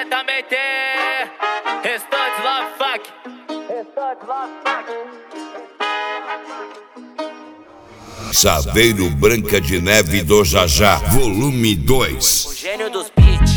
cê também tem. Restante love fuck. Saveiro Branca de Neve do Jajá, volume 2. O gênio dos beats.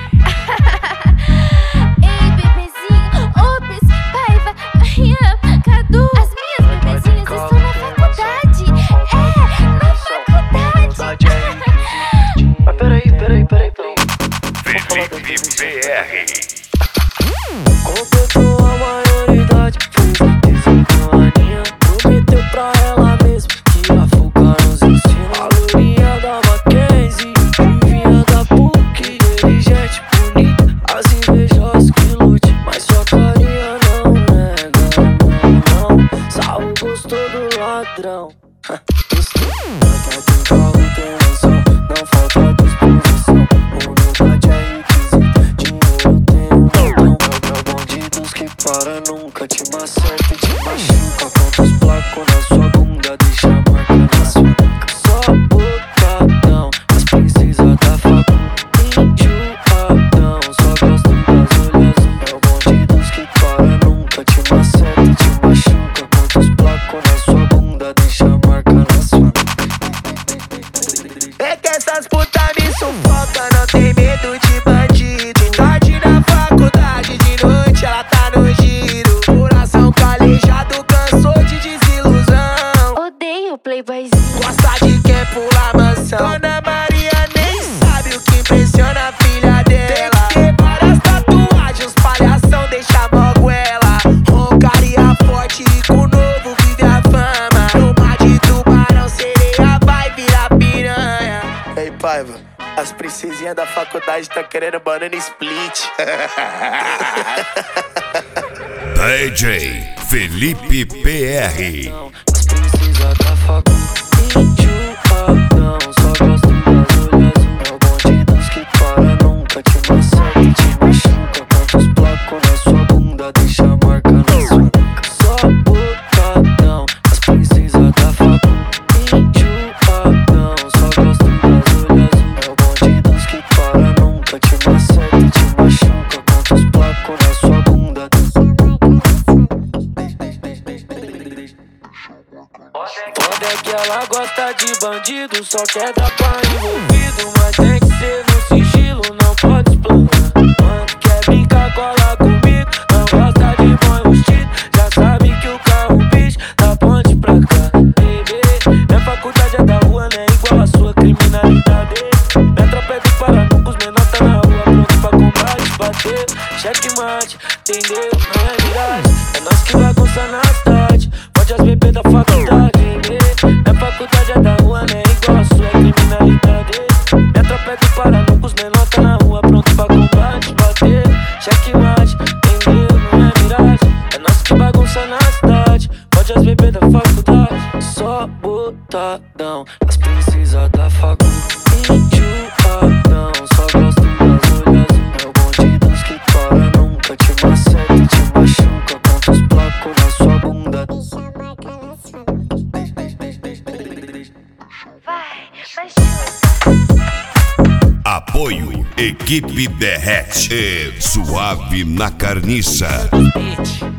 Ei, bebezinho, Ops, Paiva, Rian, Cadu. As minhas bebezinhas estão na faculdade. Na faculdade. Mas peraí. Felipe PR. Completou a maioridade, fez 18 aninhos. Prometeu pra ela mesmo que ia focar nos ensinos. A lourinha da Mackenzie, vinha da PUC. Inteligente, bonita, as invejosas que lute. Mas sua carinha não nega, não. Saul gostou do ladrão. Gostou, até tem carro, tem mansão. Não falta disposição. Humildade é requisito, dinheiro tem um montão. É o bonde dos que para, nunca te maceta e te machuca. Conta os placos na sua bunda, deixa a marca na sua nuca. Só botadão, as princesas da facu. Enjoadão, só gosto das olhas. É o bonde dos que para, nunca te maceta e te machuca. Conta os placos na sua bunda, deixa a marca na sua nuca. É que essas putas me sufocam, não tem medo de bandido. De tarde na faculdade, de noite ela tá no giro. Coração calejado, cansou de desilusão. Odeio playboyzinho. Gosta de quem pula mansão. Dona Maria nem sabe o que impressiona a filha dela. Tem que ter várias tatuagens, palhação deixa moguela. Roncaria forte e com novo vive a fama. No mar de tubarão, sereia vai virar piranha. Ei, Paiva, as princesinhas da faculdade tá querendo banana split. DJ Felipe PR. As princesas da facu, enjoadão, só gosto das olhas. É o bonde dos que para, nunca te maceta e te machuca. Conta os placos na sua bunda, deixa a marca na sua nuca. Só botadão, as princesas da facu, enjoadão, só gosto das olhas. É o bonde dos que para, nunca te maceta e te machuca. Conta os placos na sua bunda. Foda é que ela gosta de bandido, só quer dar pra envolvido. Mas tem que ser no sigilo, não pode explanar. Quando quer brincar, cola comigo, não gosta de bom vestido. Já sabe que o carro bicho da ponte pra cá. Bebê, minha faculdade é da rua, né? Igual a sua criminalidade. Minha tropa é do Paraná, os menores tá na rua, pronto pra combate, bater. Cheque mate, entendeu? Não é miragem, é nós que bagunça na cidade. Pode as bebês da faculdade. Minha faculdade é da rua, né? Igual a sua criminalidade. Minha tropa é do Paraná, os menores tá na rua, pronto pra combate, bater. Cheque mate, entendeu? Não é miragem, é nós que bagunça na cidade. Pode as bebês da faculdade. Só botadão, as princesas da facu. Enjoadão, só gosto das olhas. É o bonde dos que para, nunca te maceta e te machuca. Conta os placos na sua bunda. Vai chuta. Apoio Equipe Derrete e Suave na Carniça. Beat.